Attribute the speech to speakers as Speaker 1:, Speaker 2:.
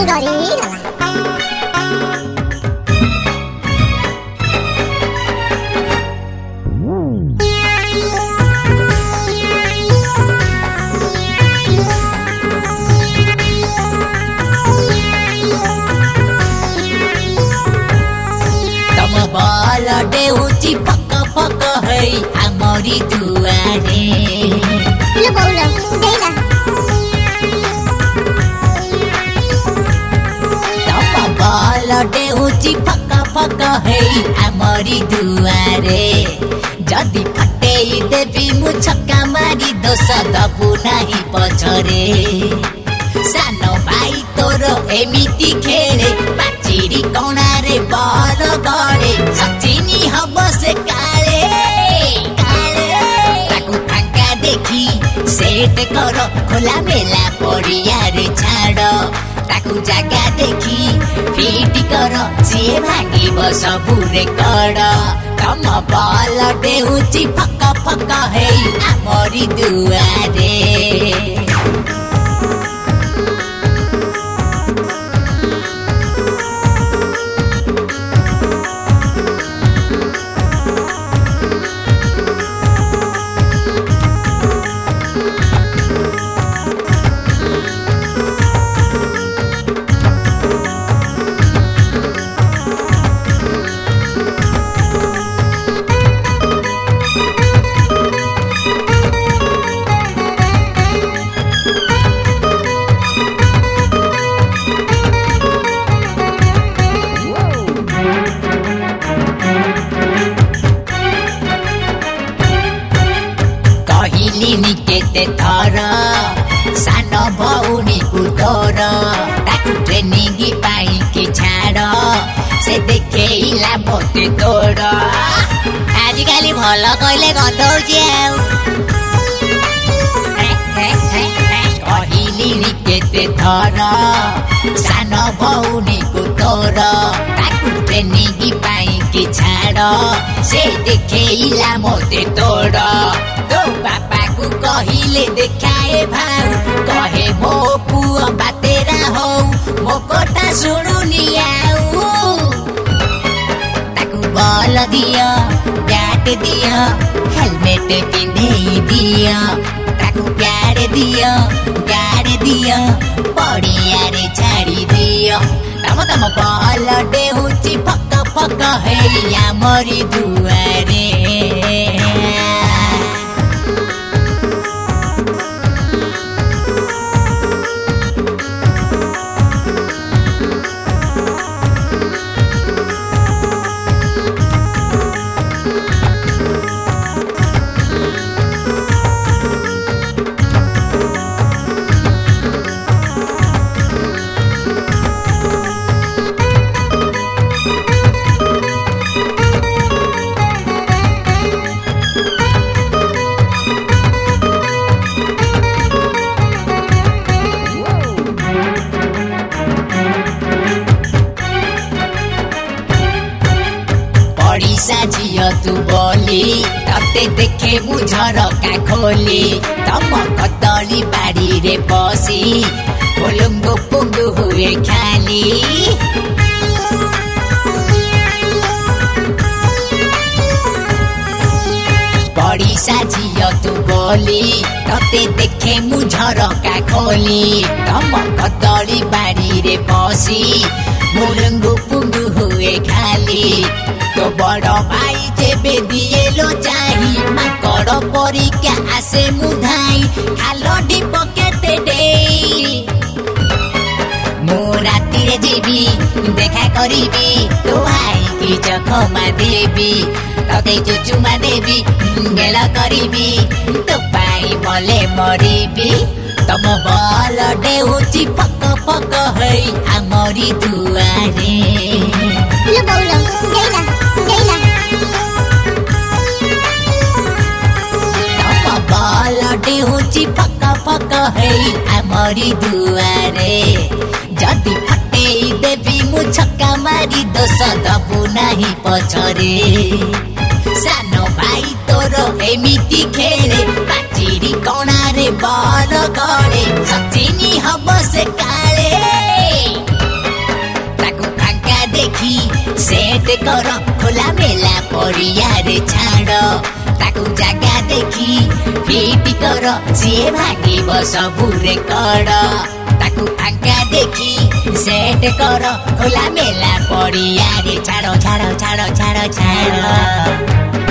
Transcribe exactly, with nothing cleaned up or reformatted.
Speaker 1: गरिला
Speaker 2: बल देउची पक्क पक्क है आमरी दुआरे
Speaker 1: लो बौला देला
Speaker 2: तम बल देउची पक्क पक्क है आमरी दुआरे जदि फटेई देवी मु छक्का मारी दोष दबु नाही पछरे सानो भाई तोर एमिति खेले पाचिरी कणारे बल गड़े सचिनी हब से काले काले ताकू फांका देखी सेट कर खोला मेला पड़िया रे छाड़ ताकू जागा देखी फिट कर सी भांगी सबू रे कड़ तम बल देउची फक फक है आमरी दुआरे केते थर सान भौनी तोर ताकू ट्रेनिंग पाई के छाड़ से देखेला मते तोर आजिकाली भल कहले गदौची कहली केते थर सान भौनी तोर ताकू ट्रेनिंग पाई के छाड़ से देखेला मते तोर तो बापा कहिले देखाए भाउ कहे मो पुआ बातेरा हो मो कथा शुणुनी आउ ताकू बल दिया बैट दिया हेलमेट पिंधे दिया ताकू प्यार दिया गाड़ दिया पड़िया रे छाड़ी दिया तम तम बल देउची फक फक है आमरी दुआरे झियो तू बोली तते देखे बुझर का खोली तम कदली बाड़ी रे बसी बोलुंगु पुंगु हुए खाली बड़ी साझियो तू बोली तते देखे मुझर का खोली तम कदली बाड़ी रे बसी बोलुंगु पुंगु हुए खाली तो बड़ भाई जेबे दिए लो चाही माकड़ परीक्षा आसे मुधाई खालो ढीप केते दे मो राति रे जीवी देखा करीबी तो भाई की जखमा देवी तते चुचुमा देवी गेला करीबी तो पाई मले मरीबी तम बल देउची फक फक है आमरी दुआरे
Speaker 1: लो बौला देला देला
Speaker 2: तम बल देउची फक फक है आमरी दुआरे जदि फटेई देवी मु छक्का मारी दोष दबु नाही पछरे सानो भाई तोर एमिति खेले पाचिरी कणारे बल गड़े सचिनी हब से काले। ପଡ଼ିଆରେ ଛାଡ଼ ତାକୁ ଜାଗା ଦେଖି ଫିଟ୍ କର ସିଏ ଭାଙ୍ଗିବ ସବୁ ରେକର୍ଡ ତାକୁ ଫାଙ୍କା ଦେଖି ସେଟ୍ କର ଖୋଲା ମେଲା ପଡ଼ିଆରେ ଛାଡ଼ ଛାଡ଼ ଛାଡ଼ ଛାଡ଼ ଛାଡ଼